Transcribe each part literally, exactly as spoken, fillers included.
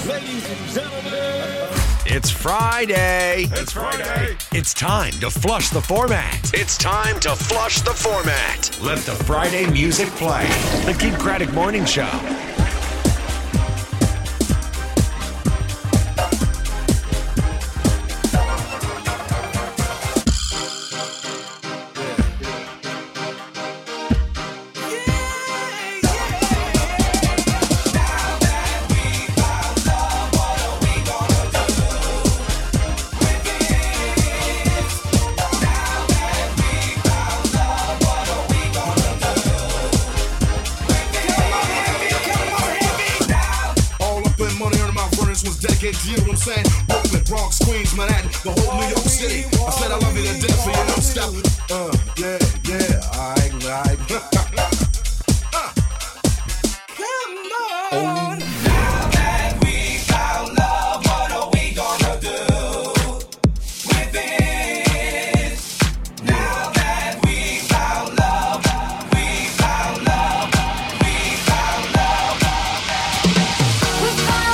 ladies and gentlemen. It's Friday. It's Friday. It's time to flush the format. It's time to flush the format. Let the Friday music play. The Keith Craddock Morning Show. You know what I'm saying? Brooklyn, Bronx, Queens, Manhattan, the whole New York City. I said I love you to death, so you don't stop. Uh, yeah, yeah, alright, alright. uh. Come on. Oh. Now that we found love, what are we gonna do with it? Now that we found love, we found love, we found love. We found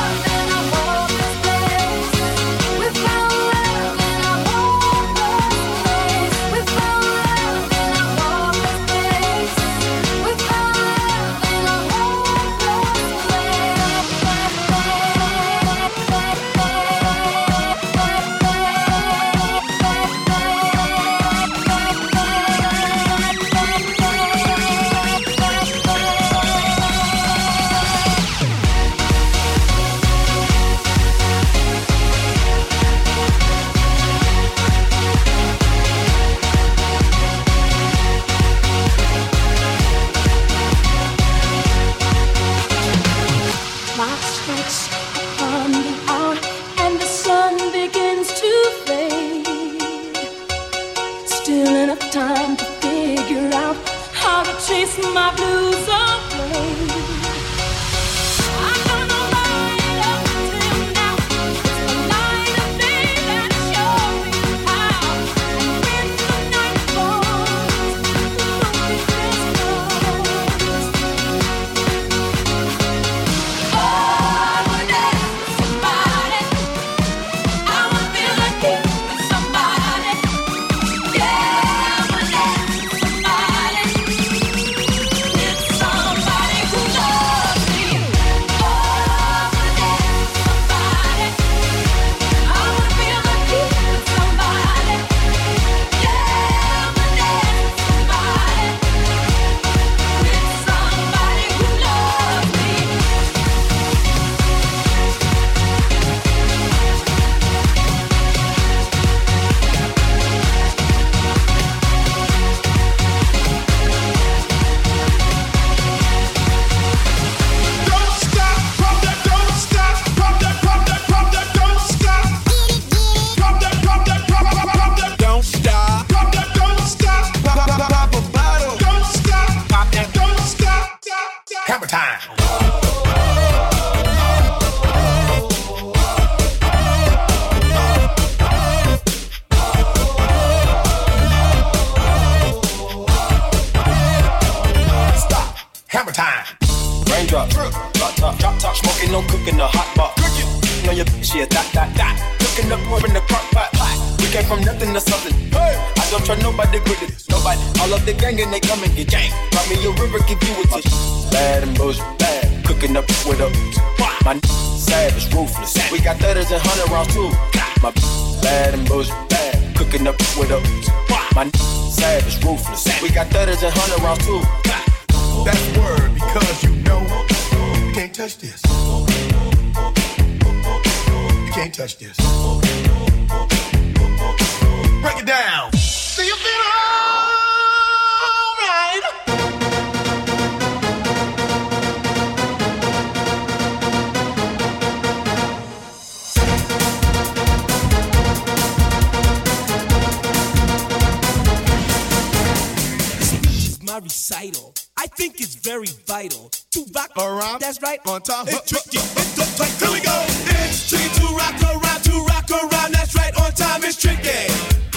recital. I think it's very vital to rock around. That's right. On time. It's tricky. It's the tight. Here we go. It's tricky to rock around, to rock around. That's right. On time. It's tricky.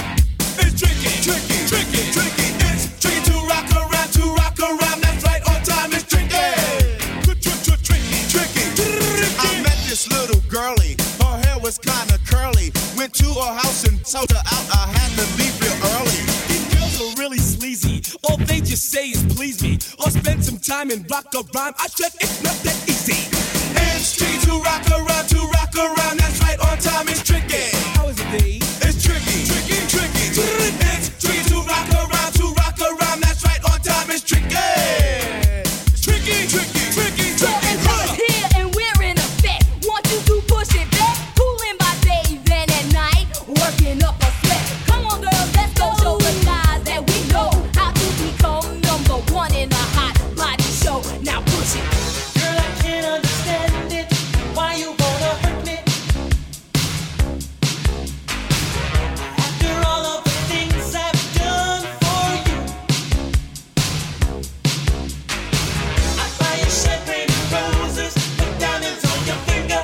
It's tricky, tricky, tricky, tricky. It's tricky to rock around, to rock around. That's right. On time. It's tricky. Tricky, tricky, tricky. I met this this little girlie. Her hair was kinda curly. Went to her house and told her out. I had to leave real early. These girls are really sleazy. All they just say is please me, or spend some time and rock a rhyme. I said it's not that easy. It's tricky to rock around, to rock around. That's right, on time is tricky. How is it, D? It's tricky, tricky, tricky. It's tricky to rock around, to rock around. That's right, on time is tricky. It's tricky, tricky, tricky, tricky. Huh. Here and we're in effect. Want you to push it back. Cooling my day, then at night, working up a sweat. Come on, girls, let's go show the guys that we know how to become number one in a hot body show. Now push it. Girl, I can't understand it. Why you wanna hurt me? After all of the things I've done for you, I buy you champagne and roses, put diamonds on your finger.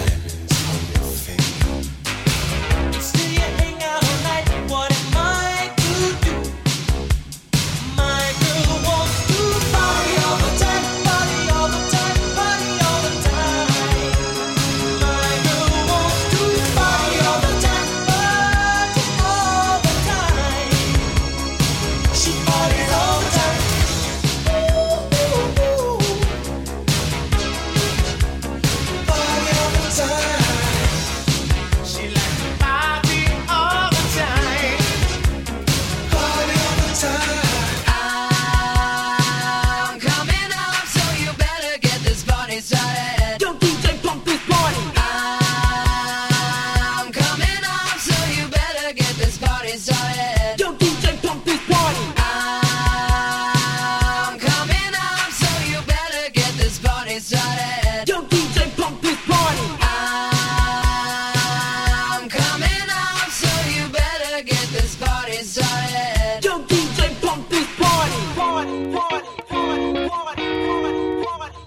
Still you hang out all night. What am I to do? My girl wants to party all the time, party all the time, party all the time. My girl wants to party all the time, party all the time. She parties all the time. Ooh, ooh, ooh. Party all the time. She likes to party all the time. Party all the time. I'm coming up, so you better get this party started. Yo, D J, pump this party. I'm coming up, so you better get this party started. Yo, D J, pump this party. I'm coming up, so you better get this party started. Yo, D J, pump this party. I'm coming up, so you better get this party started. Yo, D J, pump this party. Party, party, party, party, party, party,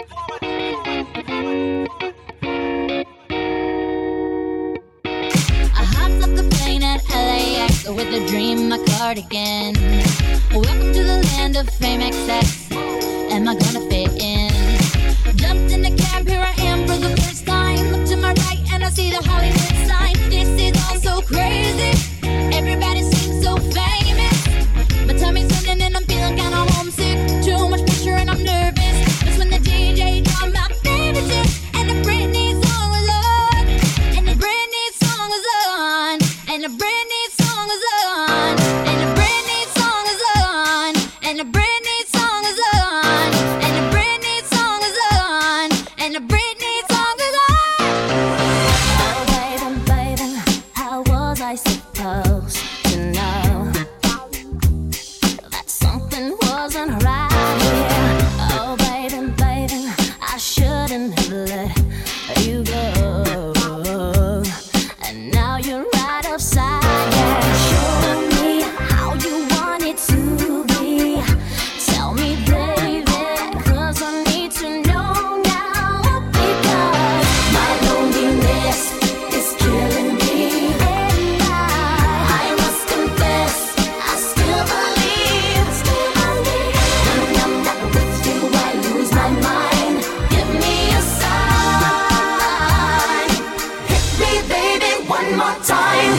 I hopped off the plane at L A X with a dream, my cardigan. Welcome to the land of fame X X. Am I gonna fit in? Jumped in the cab, here I am for the first time. Look to my right and I see the Hollywood sign. This is all so crazy. Everybody seems so famous. My tummy's turning and I'm feeling kinda homesick. Too much pressure and I'm nervous. That's when the D J dropped my favorite tip, and the Britney song was on. And the Britney song was on. And the Britney song was on. And the Britney song was on. And the Britney song was on. And the Britney song was on. And the Britney song was on. Oh, baby, baby, how was I supposed to know that something wasn't right here? Oh, baby, baby, I shouldn't have let you go. And now you're right upside down. Show me how you want it to be. Tell me, baby, 'cause I need to know now. Because my loneliness is killing me. And I, I must confess, I still believe, still believe. When I'm not with you, I lose my mind. Give me a sign. Hit me, baby, one more time.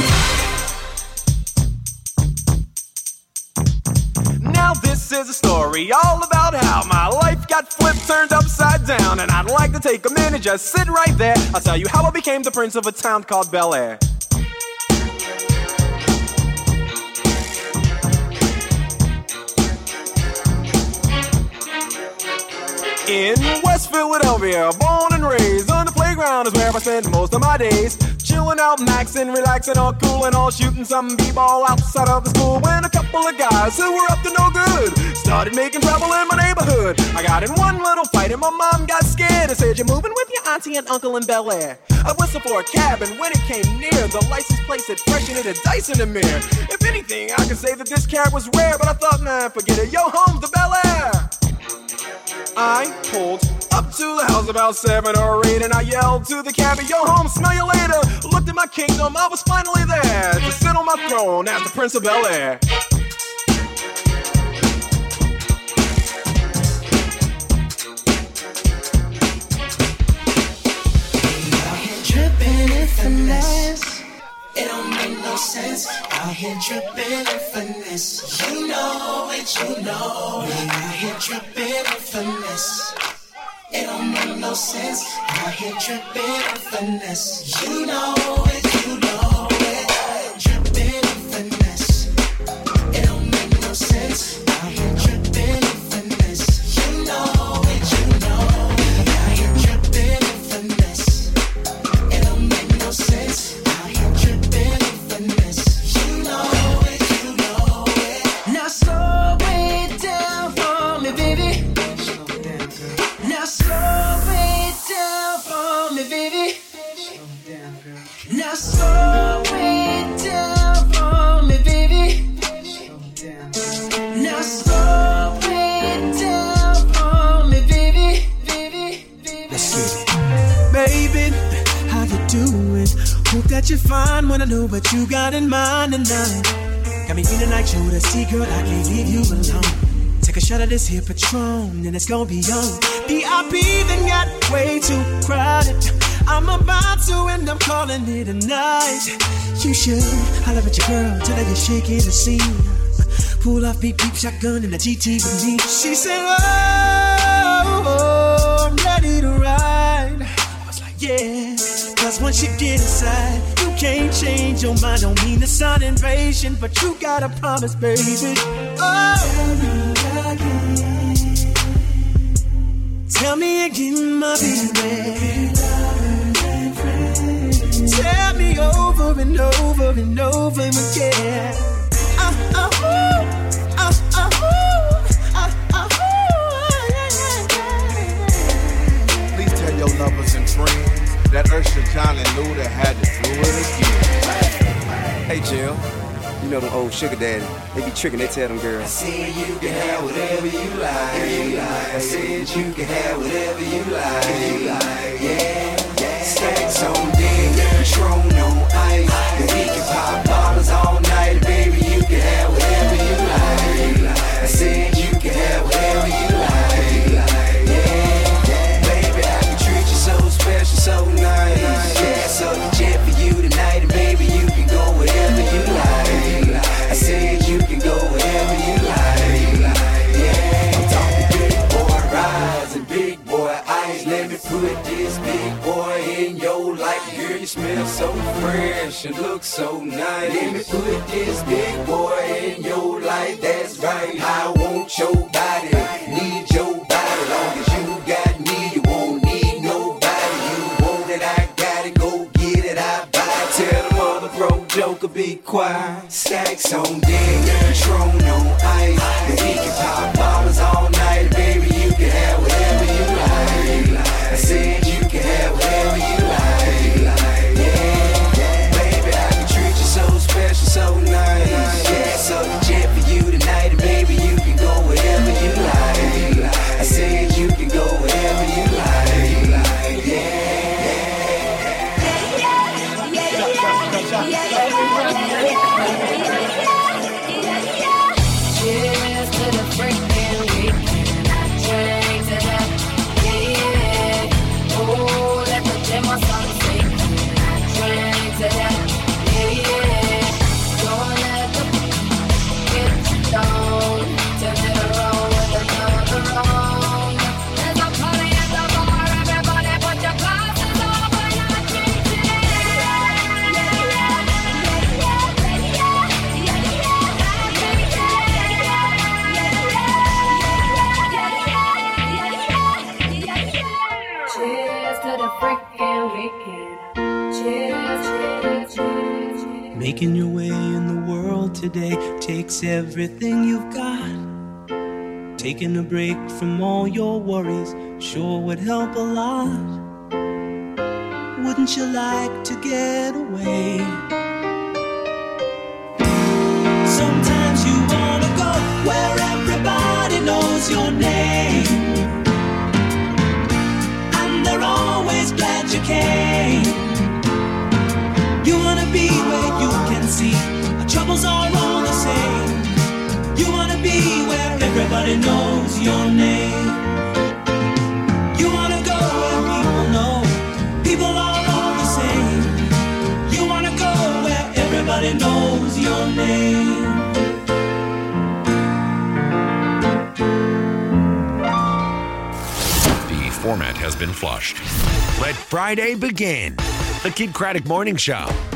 Now this is a story all about how my life got flipped, turned upside down. And I'd like to take a minute, just sit right there. I'll tell you how I became the prince of a town called Bel Air. In West Philadelphia, born and raised, on the playground is where I spent most of my days. Chilling out, maxing, relaxing, all cool and all, shooting some b-ball outside of the school. When a couple of guys who were up to no good started making trouble in my neighborhood. I got in one little fight and my mom got scared and said, "You're moving with your auntie and uncle in Bel Air." I whistled for a cab and when it came near, the license plate said fresh and it had dice in the mirror. If anything, I could say that this cab was rare, but I thought, nah, forget it, yo, home's the Bel Air. I pulled up to the house about seven or eight, and I yelled to the cabbie, "Yo, home, smell you later." Looked at my kingdom, I was finally there to sit on my throne as the Prince of Bel Air. I finesse. It don't make no sense. Out here tripping and finesse. You know it, you know it. Out here tripping and finesse. It don't make no sense. Out here tripping and finesse. You know it, you know it. Tripping and finesse. It don't make no sense. Out here tripping and finesse. You know it, you know it. Out here tripping and finesse. It don't make no sense. Out here tripping and finesse. You know it, you know it. Now slow it down for me, baby. Now slow it down for me, baby. Now slow it down for me, baby. Now slow it down for me, baby, baby, baby. Let's get it. Baby, how you doing? Hope that you're fine when I know what you got in mind tonight. Got me feeling like you're the sea girl, I can't leave you alone. Take a shot of this here Patron, and it's gonna be on. V I P then got way too crowded. I'm about to end up calling it a night. You should holler at your girl till I get shaking the scene. Pull off beep beep shotgun in the G T with me. She said, oh, oh, I'm ready to ride. I was like, yeah. Cause once you get inside, you can't change your mind. Don't mean to sound impatient, but you gotta promise, baby. Oh, tell me again. Tell me again, my baby. Tell me over and over and over again. Uh, uh, ooh, uh, uh, ooh, uh, uh, ooh, yeah, yeah, yeah. Please tell your lovers and friends that Usher, John, and Luda had to do it again. Hey, Jill. You know them old sugar daddy. They be tricking, they tell them girls. I said you can have whatever you like. I said you can have whatever you like. Yeah. Stacks on deck, Patron on ice. And we can pop bottles all night, baby. You can have whatever you like. I said you can have whatever you like. Yeah, baby, I can treat you so special, so nice. Yeah, so the jet for you tonight, and baby, you can go wherever you like. I said you can go wherever you like. Yeah, I'm talking big boy rides and big boy ice. Let me put this big boy in your life. Girl, you smell so fresh and look so nice. Let me put this big boy in your life. That's right. I want your body, need your body. Long as you got me, you won't need nobody. You want it, I got it. Go get it, I buy it. Tell the mother broke joker be quiet. Stacks on deck, Patron on ice. And we can pop bottles all night, baby. You can have whatever you like. I said you can have whatever you like. Yeah, baby, I can treat you so special, so nice. Yeah, so the jet for you tonight, and baby, you can go wherever you like. I said you can go wherever you like. Yeah. Cheers to the freaking weekend. Drink to that, yeah, yeah. Oh, let the demo song sing. Drink to that, yeah, yeah. Don't let the get down. Turn it around with another round. There's a party at the bar. Everybody put your glasses on when I drink today. Yeah, yeah, yeah, yeah, yeah, yeah, yeah. Drink Cheers to the freaking weekend. Cheers, cheers, cheers, cheers. Making your way in the world today takes everything you've got. Taking a break from all your worries sure would help a lot. Wouldn't you like to get away? Sometimes you wanna go where everybody knows your name, and they're always glad you came. You wanna be where you can see our troubles are all the same. You wanna be where everybody knows your name. You wanna go where people know people are all the same. Everybody knows your name. The format has been flushed. Let Friday begin. The Kid Craddock Morning Show.